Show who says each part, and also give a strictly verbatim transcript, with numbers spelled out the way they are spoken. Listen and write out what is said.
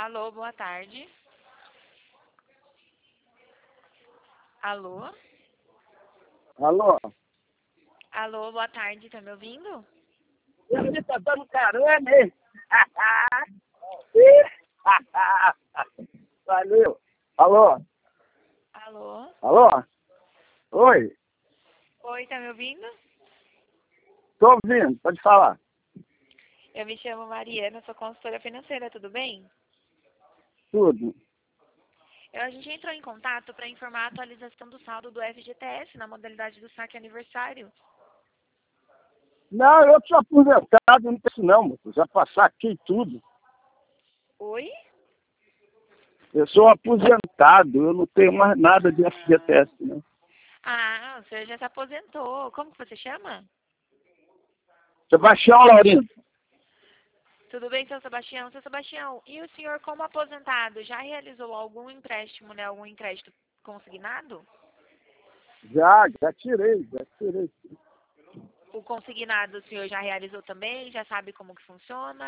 Speaker 1: Alô, boa tarde. Alô?
Speaker 2: Alô?
Speaker 1: Alô, boa tarde, tá me ouvindo?
Speaker 2: Ele tá dando carona, hein? Valeu. Alô?
Speaker 1: Alô?
Speaker 2: Alô? Oi,
Speaker 1: Oi, tá me ouvindo?
Speaker 2: tô ouvindo, pode falar.
Speaker 1: Eu me chamo Mariana, sou consultora financeira, tudo bem?
Speaker 2: Tudo.
Speaker 1: Eu, a gente entrou em contato para informar a atualização do saldo do F G T S na modalidade do saque aniversário.
Speaker 2: Não, eu sou aposentado, não penso não, moço. Já passar aqui tudo.
Speaker 1: Oi?
Speaker 2: Eu sou aposentado, eu não tenho mais nada de F G T S, não.
Speaker 1: Ah, o senhor já se aposentou. Como que você chama?
Speaker 2: Sebastião Laurindo.
Speaker 1: Tudo bem, seu Sebastião? Seu Sebastião, e o senhor, como aposentado, já realizou algum empréstimo, né? Algum empréstimo consignado?
Speaker 2: Já, já tirei, já tirei.
Speaker 1: O consignado o senhor já realizou também? Já sabe como que funciona?